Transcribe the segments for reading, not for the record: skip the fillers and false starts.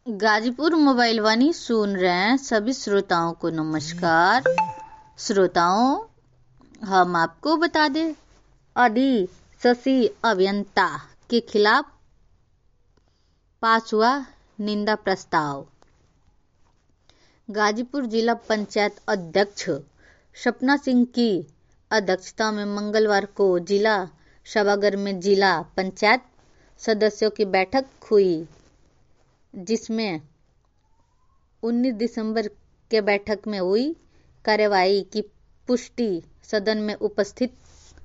Ghazipur mobile वाणी सुन रहे हैं सभी श्रोताओं को नमस्कार। श्रोताओं, हम आपको बता दें, आदिवासी अभियंता के खिलाफ पास हुआ निंदा प्रस्ताव। गाजीपुर जिला पंचायत अध्यक्ष सपना सिंह की अध्यक्षता में मंगलवार को जिला सभागार में जिला पंचायत सदस्यों की बैठक हुई, जिसमें 19 दिसंबर के बैठक में हुई कार्यवाही की पुष्टि सदन में उपस्थित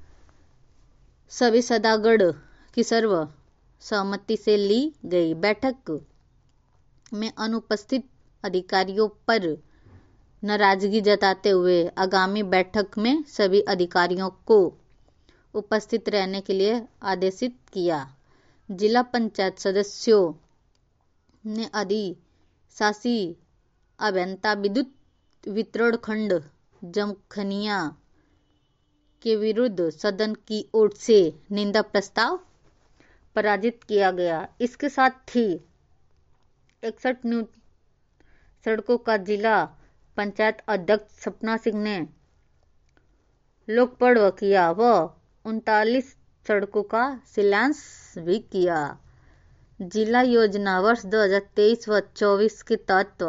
सभी सदस्यगण की सर्व सहमति से ली गई। बैठक में अनुपस्थित अधिकारियों पर नाराजगी जताते हुए आगामी बैठक में सभी अधिकारियों को उपस्थित रहने के लिए आदेशित किया। जिला पंचायत सदस्यों ने आदिवासी अभियंता विद्युत वितरण खंड जमखनिया के विरुद्ध सदन की ओर से निंदा प्रस्ताव पारित किया गया। इसके साथ ही 61 न्यू सड़कों का जिला पंचायत अध्यक्ष सपना सिंह ने लोकार्पण किया व 39 सड़कों का शिलान्यास भी किया। जिला योजना वर्ष 2023 व 24 के तहत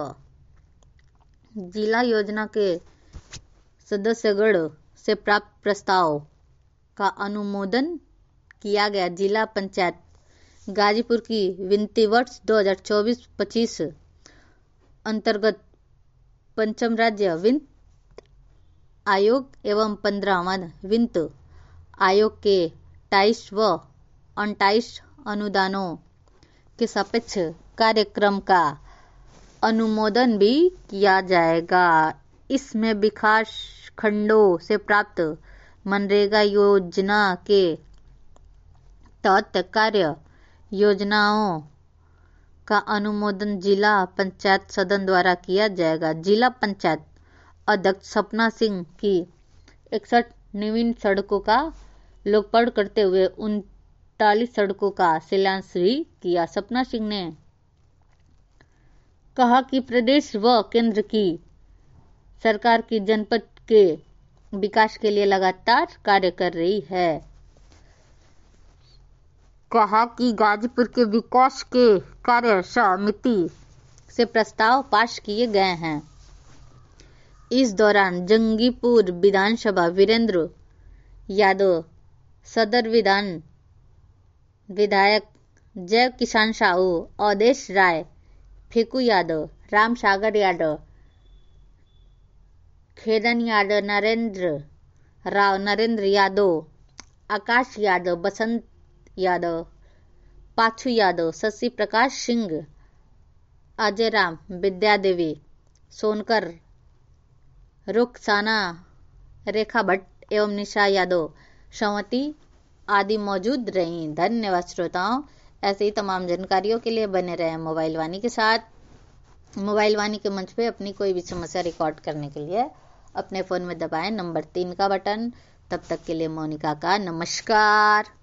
जिला योजना के सदस्यगण से प्राप्त प्रस्ताव का अनुमोदन किया गया। जिला पंचायत गाजीपुर की वित्तीय वर्ष 2024-25 अंतर्गत पंचम राज्य वित्त आयोग एवं 15वां वित्त आयोग के 28 व 28 अनुदानों के सापेक्ष कार्यक्रम का अनुमोदन भी किया जाएगा। इसमें विकास खंडों से प्राप्त मनरेगा योजना के तहत कार्य योजनाओं का अनुमोदन जिला पंचायत सदन द्वारा किया जाएगा। जिला पंचायत अध्यक्ष सपना सिंह की 61 नवीन सड़कों का लोकार्पण करते हुए 39 सड़कों का शिलान्यास भी किया। सपना सिंह ने कहा कि प्रदेश व केंद्र की सरकार की जनपद के विकास के लिए लगातार कार्य कर रही है। कहा कि गाजीपुर के विकास के कार्य समिति से प्रस्ताव पास किए गए हैं। इस दौरान जंगीपुर विधानसभा वीरेंद्र यादव, सदर विधायक जय किसान साहू, अवधेश राय, फेकू यादव, राम सागर यादव, खेदन यादव, नरेंद्र यादव, आकाश यादव, बसंत यादव, पाछू यादव, शशि प्रकाश सिंह, अजय राम, विद्यादेवी, सोनकर, रुखसाना, रेखा भट्ट एवं निशा यादव समिति आदि मौजूद रही। धन्यवाद श्रोताओं। ऐसे ही तमाम जानकारियों के लिए बने रहें मोबाइल वाणी के साथ। मोबाइल वाणी के मंच पे अपनी कोई भी समस्या रिकॉर्ड करने के लिए अपने फ़ोन में दबाएं नंबर 3 का बटन। तब तक के लिए मोनिका का नमस्कार।